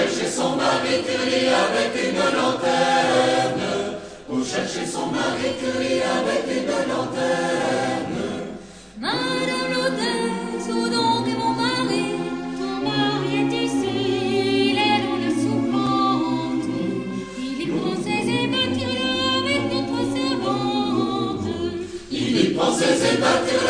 chercher son Marie Curie avec une lanterne. Pour chercher son Marie Curie avec une lanterne. Madame l'hôtesse, où donc est mon mari? Ton mari est ici, il est dans la soupente. Il y prend ses ébattures avec notre servante. Il y prend ses ébattures